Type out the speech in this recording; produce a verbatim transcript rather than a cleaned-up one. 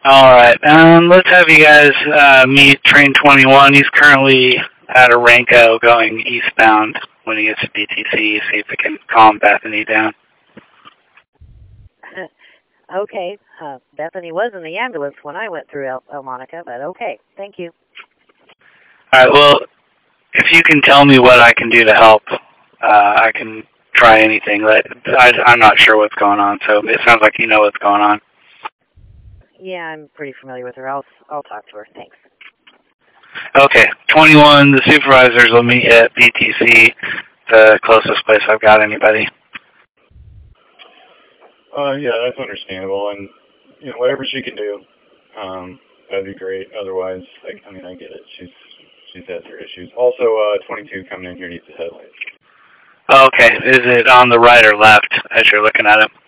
All right. Um, let's have you guys uh, meet Train twenty-one. He's currently at Aranco going eastbound. When he gets to B T C, see if we can calm Bethany down. Okay. Uh, Bethany was in the ambulance when I went through El, El Monica, but okay. Thank you. All right. Well, if you can tell me what I can do to help, uh, I can try anything. I, I'm not sure what's going on, so it sounds like you know what's going on. Yeah, I'm pretty familiar with her. I'll I'll talk to her. Thanks. Okay. twenty-one, the supervisors will meet at B T C, the closest place I've got anybody. Uh, yeah, that's understandable, and you know whatever she can do, um, that'd be great. Otherwise, like, I mean, I get it. She's she's had her issues. Also, uh, twenty-two coming in here needs the headlights. Okay, is it on the right or left as you're looking at it?